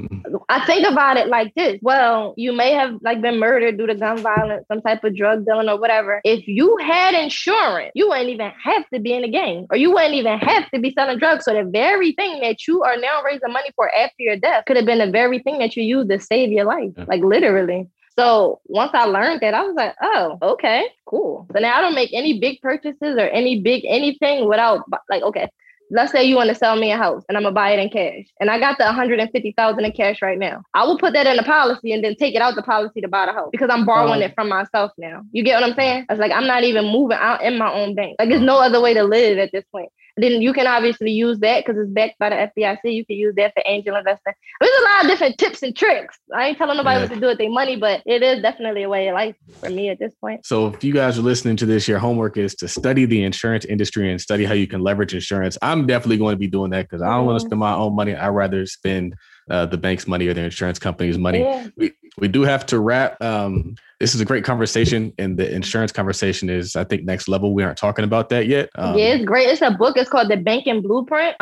I think about it like this. Well, you may have like been murdered due to gun violence, some type of drug dealing or whatever. If you had insurance, you wouldn't even have to be in the game, or you wouldn't even have to be selling drugs. So the very thing that you are now raising money for after your death could have been the very thing that you used to save your life, like literally. So once I learned that, I was like, oh, okay, cool. So now I don't make any big purchases or any big anything without like, okay, let's say you want to sell me a house and I'm gonna buy it in cash and I got the $150,000 in cash right now. I will put that in the policy and then take it out the policy to buy the house because I'm borrowing it from myself now. You get what I'm saying? It's like, I'm not even moving out in my own bank. Like there's no other way to live at this point. Then you can obviously use that because it's backed by the FDIC. You can use that for angel investing. There's a lot of different tips and tricks. I ain't telling nobody what to do with their money, but it is definitely a way of life for me at this point. So if you guys are listening to this, your homework is to study the insurance industry and study how you can leverage insurance. I'm definitely going to be doing that because I don't want to spend my own money. I'd rather spend the bank's money or the insurance company's money. Yeah. We do have to wrap. This is a great conversation, and the insurance conversation is, I think, next level. We aren't talking about that yet. Yeah, it's great. It's a book. It's called The Banking Blueprint.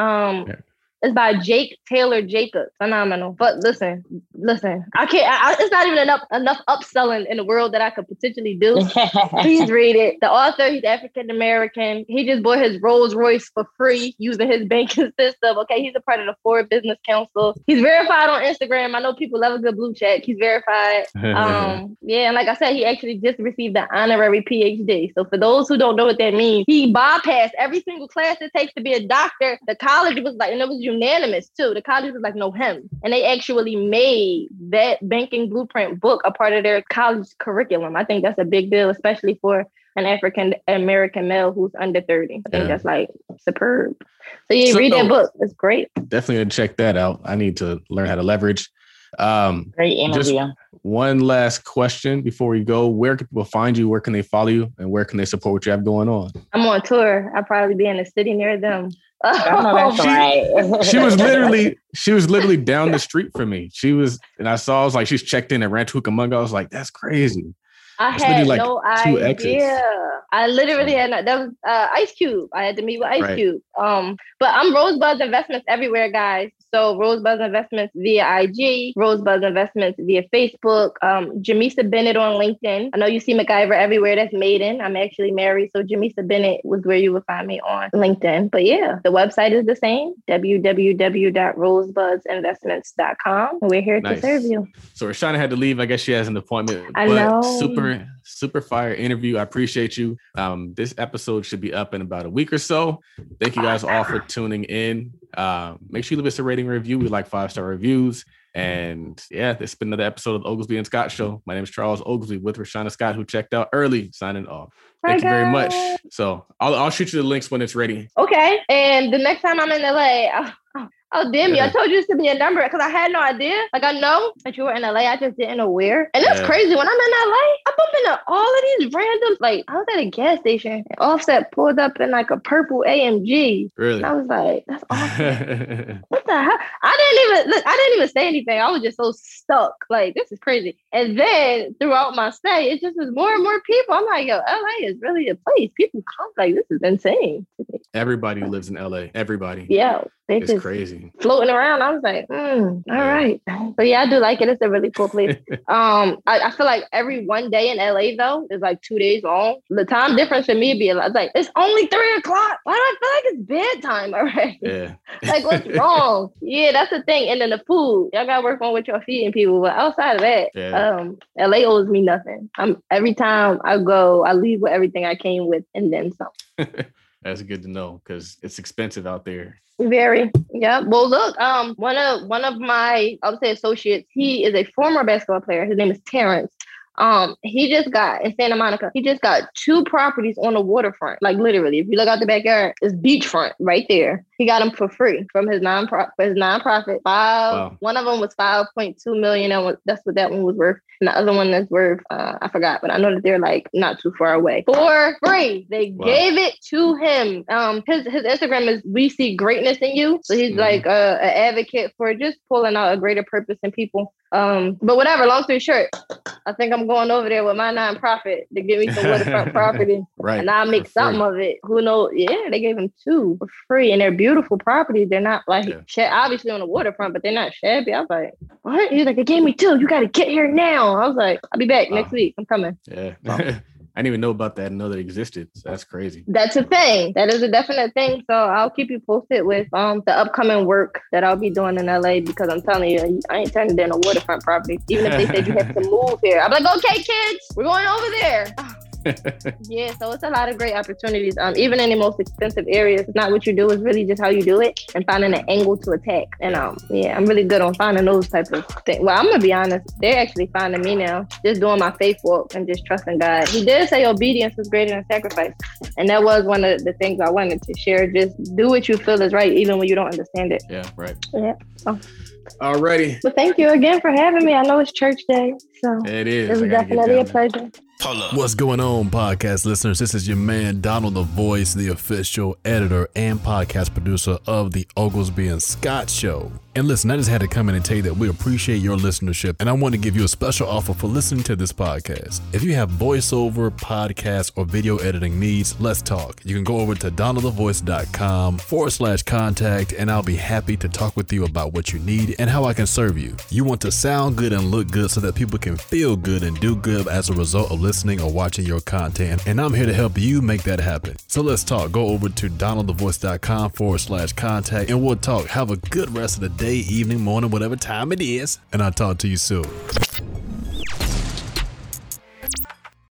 It's by Jake Taylor Jacobs. Phenomenal. But listen, I can't, it's not even enough upselling in the world that I could potentially do. Please read it. The author, he's African-American. He just bought his Rolls Royce for free using his banking system. Okay. He's a part of the Ford Business Council. He's verified on Instagram. I know people love a good blue check. He's verified. Yeah. And like I said, he actually just received an honorary PhD. So for those who don't know what that means, he bypassed every single class it takes to be a doctor. The college was like, and it was unanimous too. The college was like, no, him. And they actually made that Banking Blueprint book a part of their college curriculum. I think that's a big deal, especially for an African-American male who's under 30. I think that's like superb. So read that book. It's great. Definitely gonna check that out. I need to learn how to leverage. Great interview. Just one last question before we go. Where can people find you? Where can they follow you? And where can they support what you have going on? I'm on tour. I'll probably be in a city near them. That's She was literally down the street from me. I was like, she's checked in at Ranch Cucamonga. I was like, that's crazy. I had no idea. I literally had that was Ice Cube. I had to meet with Ice Cube. But I'm Rosebud's Investments everywhere, guys. So Rosebud's Investments via IG, Rosebud's Investments via Facebook, Jamisa Bennett on LinkedIn. I know you see MacGyver everywhere. That's Maiden. I'm actually married. So Jamisa Bennett was where you would find me on LinkedIn. But yeah, the website is the same, www.rosebudsinvestments.com. We're here to serve you. So Rashana had to leave. I guess she has an appointment. I know. Super fire interview. I appreciate you. This episode should be up in about a week or so. Thank you guys all for tuning in. Make sure you leave us a rating and review. We like 5-star reviews. And yeah, this has been another episode of the Oglesby and Scott Show. My name is Charles Oglesby with Rashana Scott, who checked out early, signing off. Thank you very much. So I'll shoot you the links when it's ready. Okay. And the next time I'm in LA, oh, damn you. I told you to send me a number because I had no idea. Like, I know that you were in LA. I just didn't know where. And it's crazy. When I'm in LA, I bump into all of these random, like, I was at a gas station and Offset pulled up in like a purple AMG. Really? And I was like, that's awesome. What the hell? I didn't even say anything. I was just so stuck. Like, this is crazy. And then throughout my stay, it just was more and more people. I'm like, yo, LA is really a place. People come, like, this is insane. Everybody lives in LA. Everybody. Yeah. It's crazy. Floating around. I was like, all right. But yeah, I do like it. It's a really cool place. I feel like every one day in LA though is like 2 days long. The time difference for me be a lot. It's like, it's only 3 o'clock. Why do I feel like it's bedtime already? Yeah. Like, what's wrong? Yeah, that's the thing. And then the food. Y'all gotta work on what y'all feeding people. But outside of that, LA owes me nothing. Every time I go, I leave with everything I came with and then some. That's good to know because it's expensive out there. Very. Yeah. Well, look, one of my, I would say, associates, he is a former basketball player. His name is Terrence. He just got in Santa Monica. He just got 2 properties on the waterfront. Like literally, if you look out the backyard, it's beachfront right there. He got them for free from his nonprofit. One of them was $5.2 million. That's what that one was worth. And the other one that's worth, I forgot, but I know that they're like not too far away. For free. They gave it to him. His Instagram is "We See Greatness in You." So he's like an advocate for just pulling out a greater purpose in people. But whatever, long story short, I think I'm going over there with my nonprofit to give me some waterfront property. Right. And I'll make something of it. Who knows? Yeah, they gave him 2 for free. And they're beautiful properties. They're not like obviously on the waterfront, but they're not shabby. I was like, what? He's like, they gave me 2. You got to get here now. I was like, I'll be back next week. I'm coming. Yeah. I didn't even know about that and know that it existed. So that's crazy. That's a thing. That is a definite thing. So I'll keep you posted with the upcoming work that I'll be doing in LA because I'm telling you, I ain't turning down a waterfront property. Even if they said you have to move here. I'm like, okay, kids, we're going over there. Yeah, so it's a lot of great opportunities. Even in the most expensive areas, it's not what you do, it's really just how you do it and finding an angle to attack. And I'm really good on finding those types of things. Well, I'm gonna be honest, they're actually finding me now, just doing my faith walk and just trusting God. He did say obedience is greater than sacrifice, and that was one of the things I wanted to share. Just do what you feel is right, even when you don't understand it. Yeah, right. Yeah. So. Alrighty. Well, thank you again for having me. I know it's church day, so it is. It was definitely a pleasure. What's going on, podcast listeners? This is your man, Donald the Voice, the official editor and podcast producer of the Oglesby and Scott Show. And listen, I just had to come in and tell you that we appreciate your listenership, and I want to give you a special offer for listening to this podcast. If you have voiceover, podcast, or video editing needs, let's talk. You can go over to donaldthevoice.com/contact, and I'll be happy to talk with you about what you need and how I can serve you. You want to sound good and look good so that people can feel good and do good as a result of listening or watching your content, and I'm here to help you make that happen. So let's talk. Go over to donaldthevoice.com/contact, and we'll talk. Have a good rest of the day, evening, morning, whatever time it is, and I'll talk to you soon.